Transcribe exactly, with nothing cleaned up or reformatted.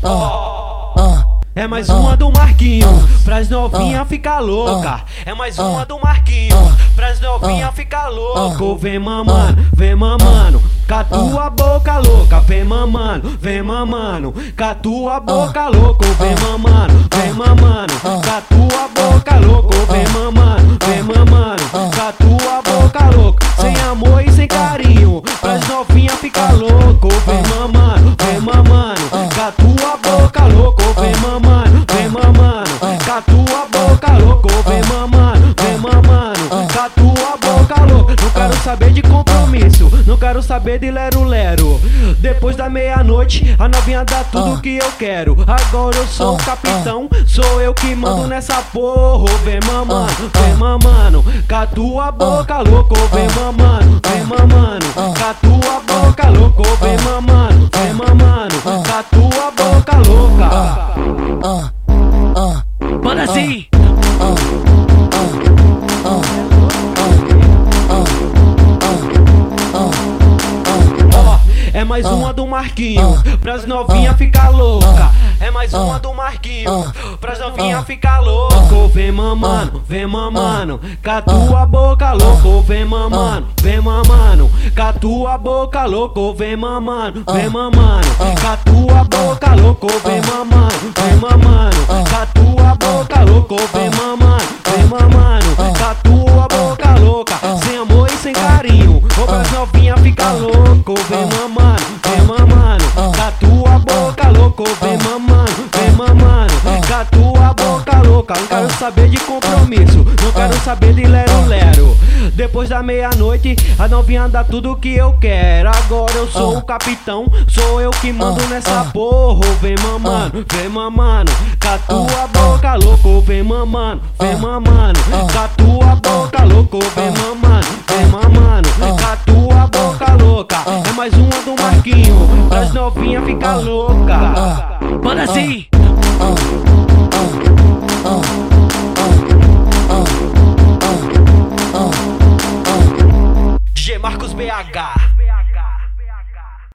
É mais uma do Marquinho, pras novinha ficar louca. É mais uma do Marquinho, pras novinha ficar louco. Vem mamando, vem mamando, com a tua boca louca. Vem mamando, vem mamando, com a tua boca louca. Vem mamando, vem mamando, com a tua boca louca. Vem mamando, vem mamando, com a tua boca louca. Sem amor e sem carinho, pras novinha ficar louco. Vem mamando, vem mamando, com a tua boca louca. Vem mamando, vem mamando, com a tua boca louca. Vem mamando, vem mamando, com a tua boca louca. Não quero saber de compromisso, não quero saber de lero-lero. Depois da meia-noite, a novinha dá tudo que eu quero. Agora eu sou o capitão, sou eu que mando nessa porra. Vem mamando, vem mamando, com a tua boca louca. Vem mamando, vem mamando, com a tua boca louca. Vem mamando, vem mamando, com a tua boca louca. Manda assim. É mais uma do Marquinho, pras novinha ficar louca. É mais uma do Marquinho, pras novinha ficar louco. Vem mamando, vem mamando, com a tua boca louca. Vem mamando, vem mamando, com a tua boca louca. Vem mamando, vem mamando, com a tua boca louca. Vem mamando, vem mamando, com a tua boca louca. Vem mamando, vem mamando, com a tua boca louca. Sem amor e sem carinho, ou pras novinha ficar louco. Vem mamando, vem mamando, com a tua boca louca. Vem mamando, vem mamando, com a tua boca louca. Não quero saber de compromisso, não quero saber de lero-lero. Depois da meia-noite, a novinha dá tudo que eu quero. Agora eu sou o capitão, sou eu que mando nessa porra. Vem mamando, vem mamando, com a tua boca louca. Vem mamando, vem mamando, com a tua boca louca. Vem mamando, vem mamando, com a tua boca louca. É mais uma do Marquinho, pras novinha ficar louca. Manda assim.